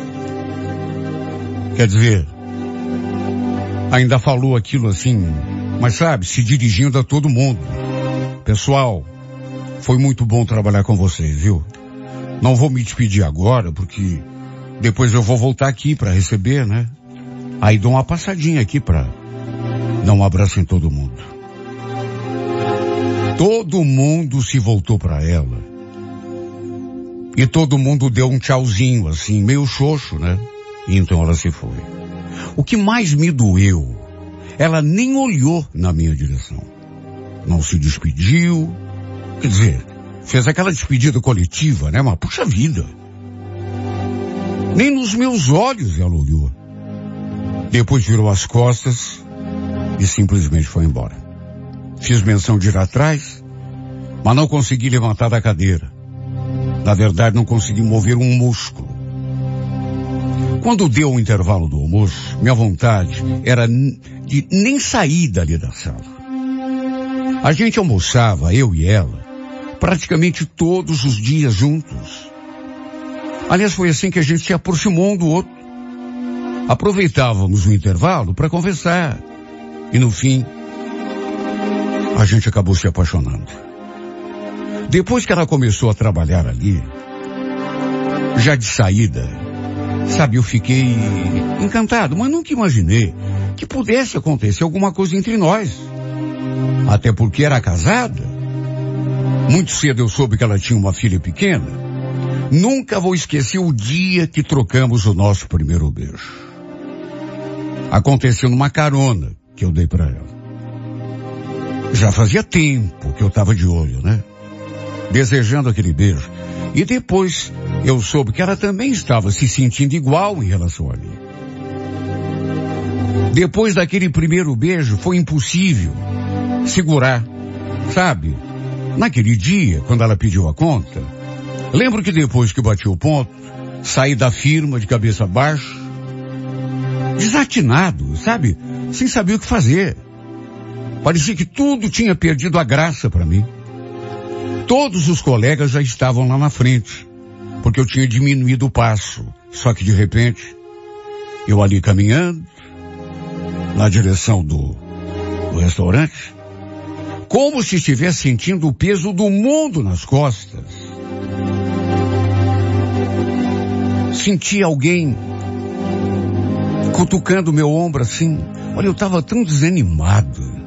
D: Quer dizer, ainda falou aquilo assim, mas sabe, se dirigindo a todo mundo. Pessoal, foi muito bom trabalhar com vocês, viu? Não vou me despedir agora, porque depois eu vou voltar aqui para receber, né? Aí dou uma passadinha aqui para dar um abraço em todo mundo. Todo mundo se voltou para ela. E todo mundo deu um tchauzinho, assim, meio xoxo, né? E então ela se foi. O que mais me doeu, ela nem olhou na minha direção. Não se despediu. Quer dizer, fez aquela despedida coletiva, né? Mas puxa vida. Nem nos meus olhos ela olhou. Depois virou as costas e simplesmente foi embora. Fiz menção de ir atrás, mas não consegui levantar da cadeira. Na verdade, não consegui mover um músculo. Quando deu o intervalo do almoço, minha vontade era de nem sair dali da sala. A gente almoçava, eu e ela, praticamente todos os dias juntos. Aliás, foi assim que a gente se aproximou um do outro. Aproveitávamos o intervalo para conversar. E no fim, a gente acabou se apaixonando. Depois que ela começou a trabalhar ali, já de saída, sabe, eu fiquei encantado, mas nunca imaginei que pudesse acontecer alguma coisa entre nós. Até porque era casada. Muito cedo eu soube que ela tinha uma filha pequena. Nunca vou esquecer o dia que trocamos o nosso primeiro beijo. Aconteceu numa carona que eu dei para ela. Já fazia tempo que eu estava de olho, né? Desejando aquele beijo. E depois eu soube que ela também estava se sentindo igual em relação a mim. Depois daquele primeiro beijo foi impossível segurar, sabe? Naquele dia, quando ela pediu a conta, lembro que depois que bati o ponto, saí da firma de cabeça baixa, desatinado, sabe? Sem saber o que fazer. Parecia que tudo tinha perdido a graça para mim. Todos os colegas já estavam lá na frente, porque eu tinha diminuído o passo. Só que de repente, eu ali caminhando, na direção do, do restaurante, como se estivesse sentindo o peso do mundo nas costas. Senti alguém cutucando meu ombro assim. Olha, eu estava tão desanimado.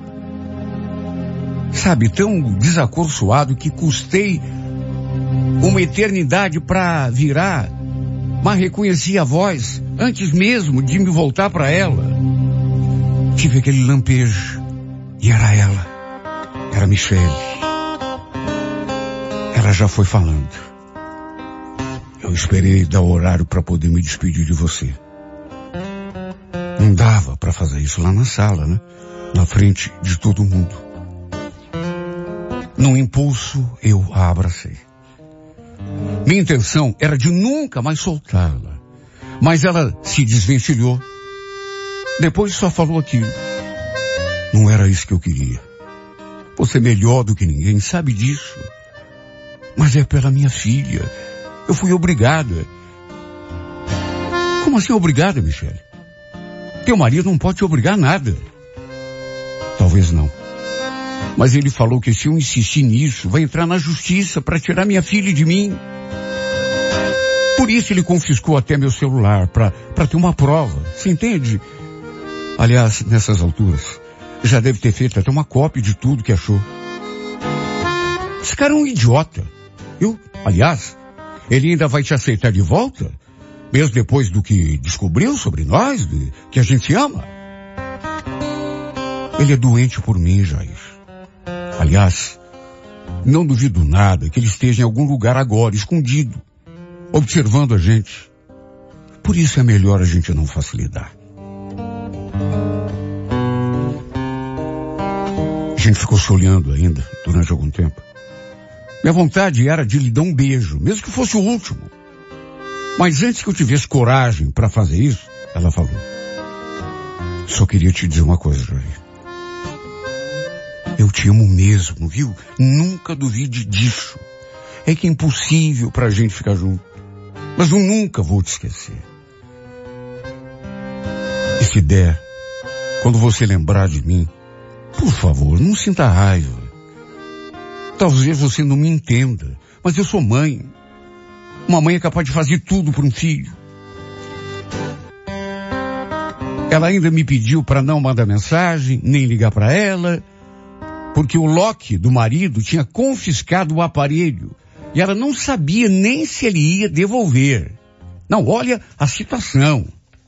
D: Sabe, tão desacorçoado que custei uma eternidade para virar, mas reconheci a voz antes mesmo de me voltar para ela. Tive aquele lampejo E era ela, era Michele. Ela já foi falando. Eu esperei dar o horário para poder me despedir de você. Não dava para fazer isso lá na sala, né? Na frente de todo mundo. Num impulso, eu a abracei. Minha intenção era de nunca mais soltá-la. Mas ela se desvencilhou. Depois só falou aquilo. Não era isso que eu queria. Você é melhor do que ninguém, sabe disso. Mas é pela minha filha. Eu fui obrigada. Como assim obrigada, Michele? Teu marido não pode te obrigar a nada. Talvez não. Mas ele falou que se eu insistir nisso, vai entrar na justiça para tirar minha filha de mim. Por isso ele confiscou até meu celular, para para ter uma prova. Você entende? Aliás, nessas alturas, já deve ter feito até uma cópia de tudo que achou. Esse cara é um idiota. Eu, aliás, ele ainda vai te aceitar de volta? Mesmo depois do que descobriu sobre nós, de, que a gente ama? Ele é doente por mim, Jair. Aliás, não duvido nada que ele esteja em algum lugar agora, escondido, observando a gente. Por isso é melhor a gente não facilitar. A gente ficou se olhando ainda durante algum tempo. Minha vontade era de lhe dar um beijo, mesmo que fosse o último. Mas antes que eu tivesse coragem para fazer isso, ela falou: só queria te dizer uma coisa, Jair. Eu te amo mesmo, viu? Nunca duvide disso. É que é impossível pra gente ficar junto. Mas eu nunca vou te esquecer. E se der, quando você lembrar de mim, por favor, não sinta raiva. Talvez você não me entenda, mas eu sou mãe. Uma mãe é capaz de fazer tudo por um filho. Ela ainda me pediu para não mandar mensagem, nem ligar para ela, porque o Loki do marido tinha confiscado o aparelho e ela não sabia nem se ele ia devolver. Não, olha a situação.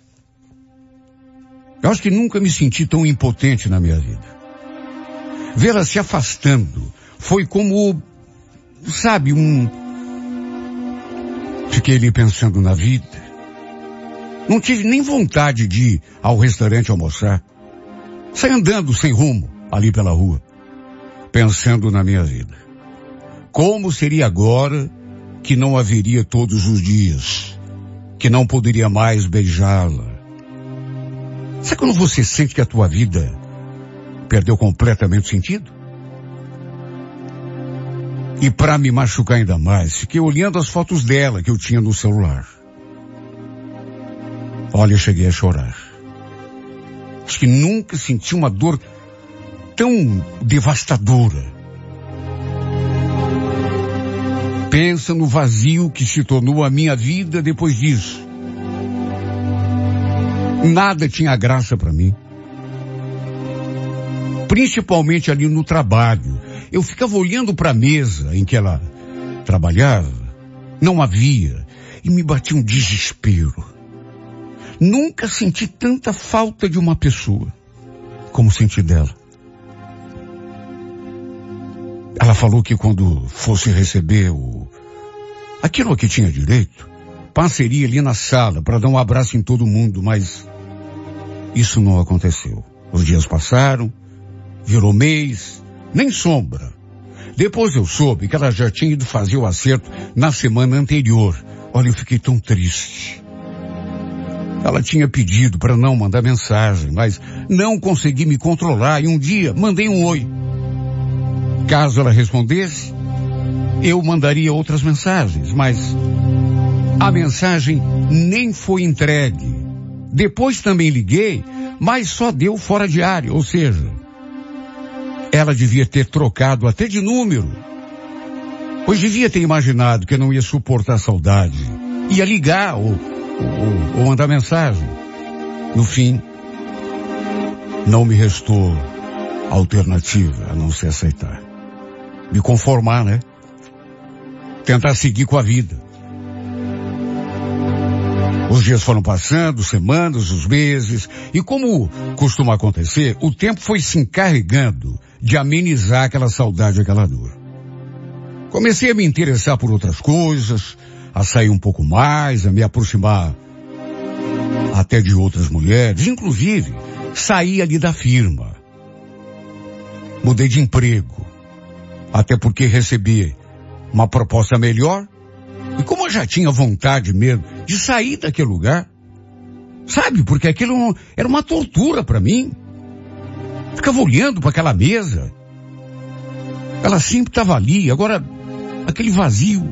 D: Eu acho que nunca me senti tão impotente na minha vida. Vê-la se afastando foi como, sabe, um... Fiquei ali pensando na vida. Não tive nem vontade de ir ao restaurante almoçar. Saí andando sem rumo ali pela rua, pensando na minha vida. Como seria agora que não haveria todos os dias, que não poderia mais beijá-la? Sabe quando você sente que a tua vida perdeu completamente o sentido? E para me machucar ainda mais, fiquei olhando as fotos dela que eu tinha no celular. Olha, eu cheguei a chorar. Acho que nunca senti uma dor tão devastadora. Pensa no vazio que se tornou a minha vida depois disso. Nada tinha graça para mim. Principalmente ali no trabalho. Eu ficava olhando para a mesa em que ela trabalhava. Não havia. E me batia um desespero. Nunca senti tanta falta de uma pessoa como senti dela. Ela falou que quando fosse receber o... aquilo a que tinha direito, passaria ali na sala para dar um abraço em todo mundo, mas isso não aconteceu. Os dias passaram, virou mês, nem sombra. Depois eu soube que ela já tinha ido fazer o acerto na semana anterior. Olha, eu fiquei tão triste. Ela tinha pedido para não mandar mensagem, mas não consegui me controlar e um dia mandei um oi. Caso ela respondesse, eu mandaria outras mensagens, mas a mensagem nem foi entregue. Depois também liguei, mas só deu fora de área, ou seja, ela devia ter trocado até de número. Pois devia ter imaginado que eu não ia suportar a saudade. Ia ligar ou, ou, ou mandar mensagem. No fim, não me restou alternativa a não se aceitar. Me conformar, né? Tentar seguir com a vida. Os dias foram passando, semanas, os meses, e como costuma acontecer, o tempo foi se encarregando de amenizar aquela saudade, aquela dor. Comecei a me interessar por outras coisas, a sair um pouco mais, a me aproximar até de outras mulheres, inclusive saí ali da firma. Mudei de emprego, até porque recebi uma proposta melhor, e como eu já tinha vontade mesmo de sair daquele lugar, sabe, porque aquilo era uma tortura para mim. Ficava olhando para aquela mesa, ela sempre estava ali, agora aquele vazio.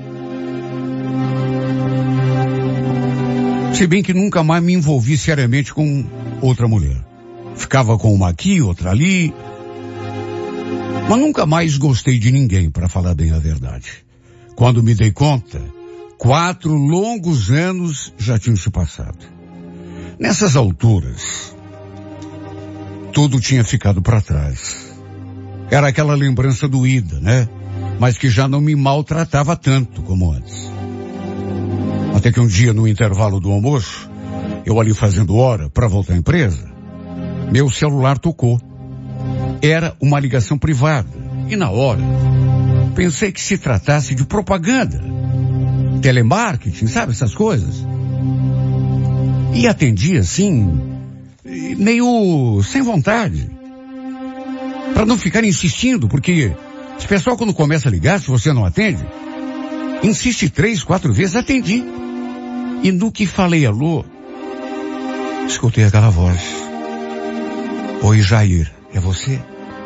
D: Se bem que nunca mais me envolvi seriamente com outra mulher. Ficava com uma aqui, outra ali, mas nunca mais gostei de ninguém, para falar bem a verdade. Quando me dei conta, quatro longos anos já tinham se passado. Nessas alturas, tudo tinha ficado para trás. Era aquela lembrança doída, né? Mas que já não me maltratava tanto como antes. Até que um dia, no intervalo do almoço, eu ali fazendo hora para voltar à empresa, meu celular tocou. Era uma ligação privada. E na hora, pensei que se tratasse de propaganda, telemarketing, sabe, essas coisas. E atendi assim, meio sem vontade, para não ficar insistindo, porque esse pessoal quando começa a ligar, se você não atende, insiste três, quatro vezes, atendi. E no que falei alô, escutei aquela voz. Oi, Jair, é você?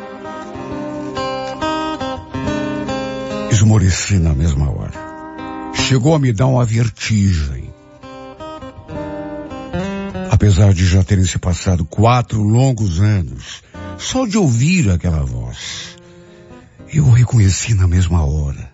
D: Esmoreci na mesma hora. Chegou a me dar uma vertigem. Apesar de já terem se passado quatro longos anos, só de ouvir aquela voz, eu reconheci na mesma hora.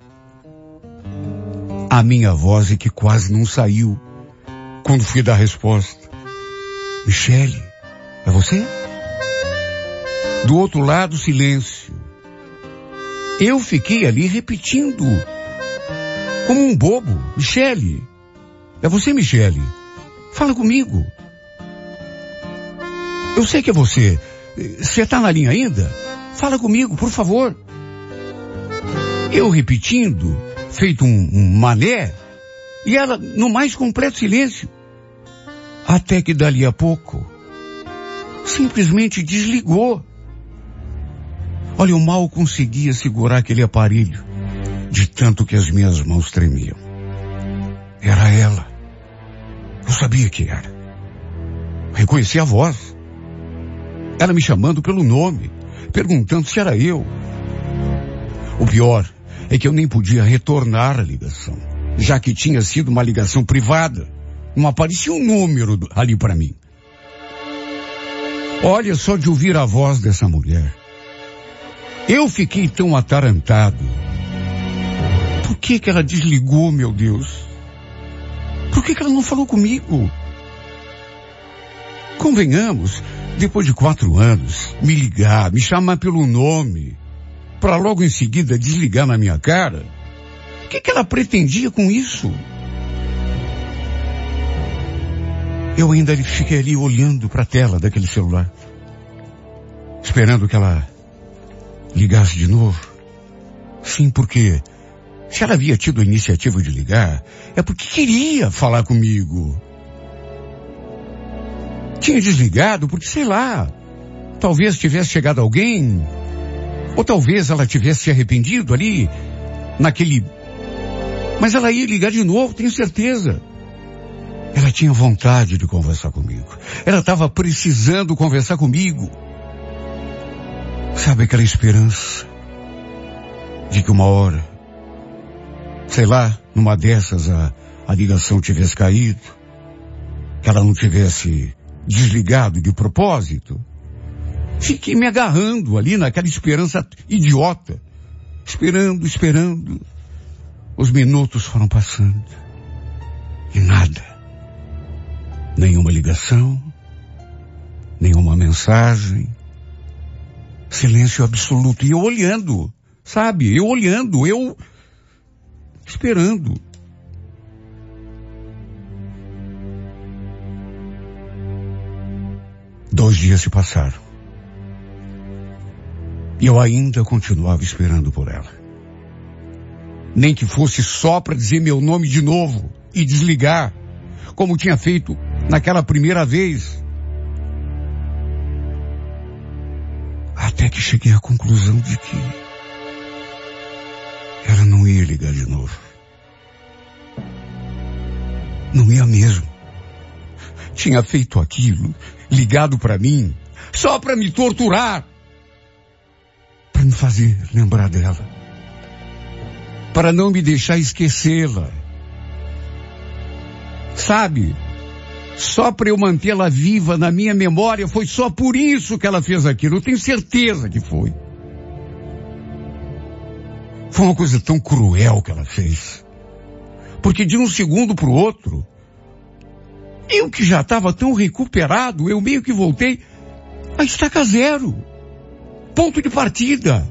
D: A minha voz é que quase não saiu quando fui dar a resposta. Michele, é você? Do outro lado, silêncio. Eu fiquei ali repetindo, como um bobo. Michele, é você, Michele? Fala comigo. Eu sei que é você. Você tá na linha ainda? Fala comigo, por favor. Eu repetindo, feito um, um mané, e ela no mais completo silêncio. Até que dali a pouco, simplesmente desligou. Olha, eu mal conseguia segurar aquele aparelho, de tanto que as minhas mãos tremiam. Era ela. Eu sabia que era. Reconheci a voz. Ela me chamando pelo nome, perguntando se era eu. O pior é que eu nem podia retornar a ligação, já que tinha sido uma ligação privada. Não aparecia um número ali para mim. Olha, só de ouvir a voz dessa mulher, eu fiquei tão atarantado. Por que que ela desligou, meu Deus? Por que que ela não falou comigo? Convenhamos, depois de quatro anos, me ligar, me chamar pelo nome, para logo em seguida desligar na minha cara, o que que ela pretendia com isso? Eu ainda fiquei ali olhando para a tela daquele celular, esperando que ela ligasse de novo. Sim, porque se ela havia tido a iniciativa de ligar, é porque queria falar comigo. Tinha desligado porque, sei lá, talvez tivesse chegado alguém, ou talvez ela tivesse se arrependido ali, naquele... Mas ela ia ligar de novo, tenho certeza. Ela tinha vontade de conversar comigo. Ela estava precisando conversar comigo. Sabe aquela esperança de que uma hora, sei lá, numa dessas a, a ligação tivesse caído, que ela não tivesse desligado de propósito? Fiquei me agarrando ali naquela esperança idiota. Esperando, esperando. Os minutos foram passando. E nada. Nenhuma ligação. Nenhuma mensagem. Silêncio absoluto. E eu olhando, sabe? Eu olhando, eu esperando. Dois dias se passaram. E eu ainda continuava esperando por ela. Nem que fosse só para dizer meu nome de novo e desligar, como tinha feito naquela primeira vez. Até que cheguei à conclusão de que ela não ia ligar de novo. Não ia mesmo. Tinha feito aquilo, ligado para mim, só para me torturar. Para me fazer lembrar dela. Para não me deixar esquecê-la. Sabe? Só para eu mantê-la viva na minha memória, foi só por isso que ela fez aquilo. Eu tenho certeza que foi. Foi uma coisa tão cruel que ela fez. Porque de um segundo para o outro, eu que já estava tão recuperado, eu meio que voltei a estaca zero. Ponto de partida.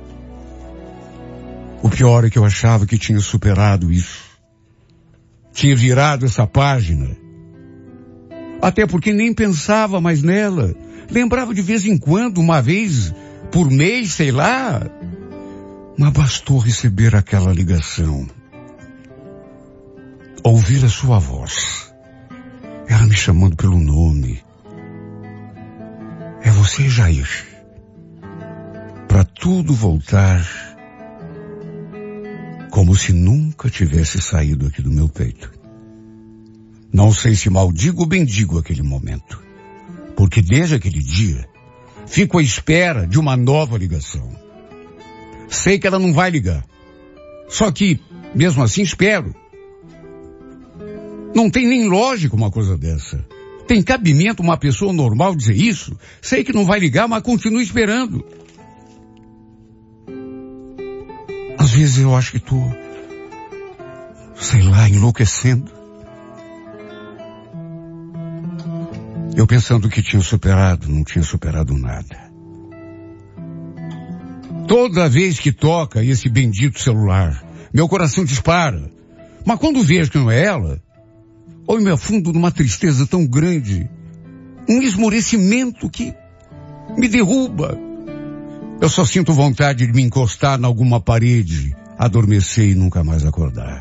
D: O pior é que eu achava que tinha superado isso. Tinha virado essa página. Até porque nem pensava mais nela. Lembrava de vez em quando, uma vez por mês, sei lá. Mas bastou receber aquela ligação. Ouvir a sua voz. Ela me chamando pelo nome. É você, Jair. Para tudo voltar como se nunca tivesse saído aqui do meu peito. Não sei se maldigo ou bendigo aquele momento, porque desde aquele dia fico à espera de uma nova ligação. Sei que ela não vai ligar, só que mesmo assim espero. Não tem nem lógica uma coisa dessa. Tem cabimento uma pessoa normal dizer isso? Sei que não vai ligar, mas continuo esperando. Às vezes eu acho que tô, sei lá, enlouquecendo. Eu pensando que tinha superado, não tinha superado nada. Toda vez que toca esse bendito celular, meu coração dispara. Mas quando vejo que não é ela, eu me afundo numa tristeza tão grande, um esmorecimento que me derruba. Eu só sinto vontade de me encostar em alguma parede, adormecer e nunca mais acordar.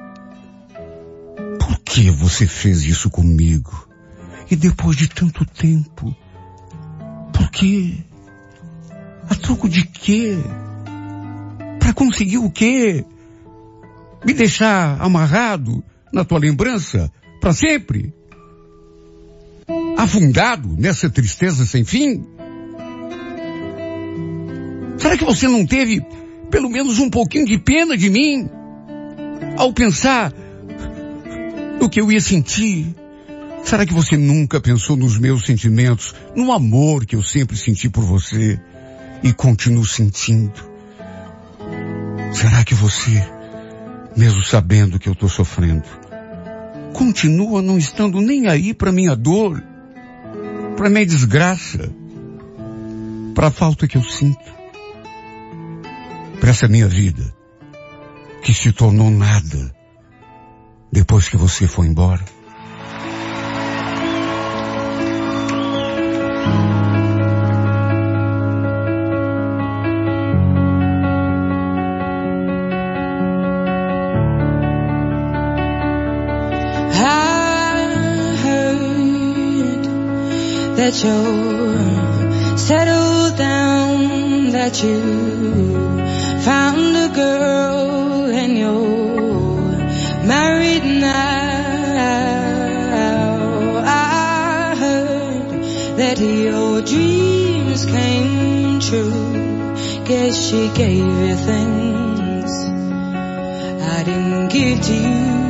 D: Por que você fez isso comigo? E depois de tanto tempo? Por quê? A troco de quê? Para conseguir o quê? Me deixar amarrado na tua lembrança para sempre? Afundado nessa tristeza sem fim? Será que você não teve pelo menos um pouquinho de pena de mim? Ao pensar no que eu ia sentir? Será que você nunca pensou nos meus sentimentos, no amor que eu sempre senti por você e continuo sentindo? Será que você, mesmo sabendo que eu estou sofrendo, continua não estando nem aí para minha dor, para minha desgraça, para a falta que eu sinto? Para essa minha vida, que se tornou nada depois que você foi embora?
E: I heard that you're settled down, that you found a girl and you're married now. I heard that your dreams came true. Guess she gave you things I didn't give to you.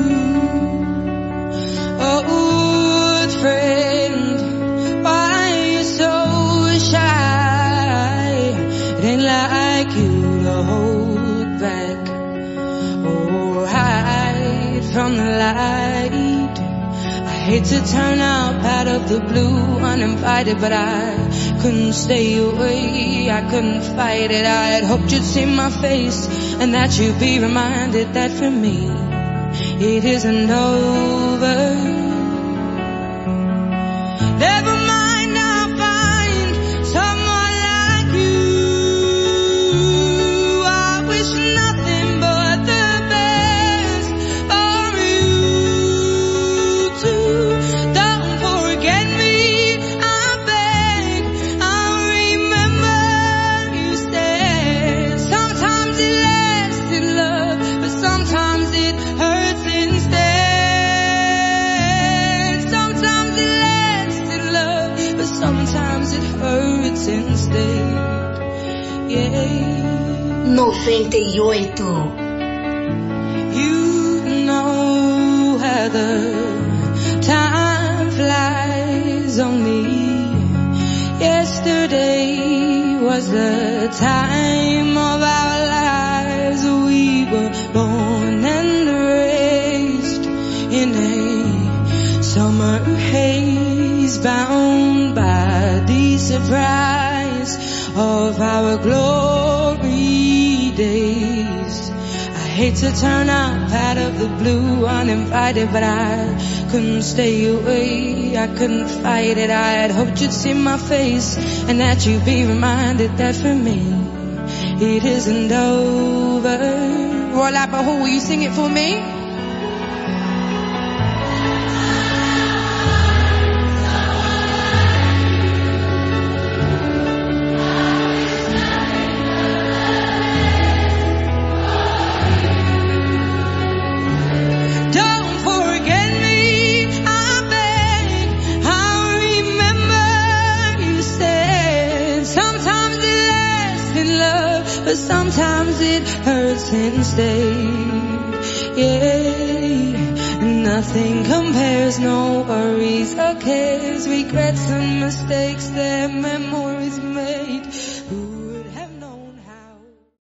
E: Old friend, why are you so shy? It ain't like you to hold back or hide from the light. I hate to turn up out of the blue uninvited, but I couldn't stay away, I couldn't fight it. I had hoped you'd see my face and that you'd be reminded that for me it isn't over. Never mind now,
F: noventa e oito.
G: You know how the time flies on me. Yesterday was the time of our lives. We were born and raised in a summer haze, bound by the surprise of our glory days. I hate to turn up out of the blue uninvited, but I couldn't stay away, I couldn't fight it. I had hoped you'd see my face and that you'd be reminded that for me it isn't over. Roll out, but who will you sing it for me? But sometimes it hurts instead. Yeah, nothing compares, no worries or cares, regrets and mistakes, their memories made.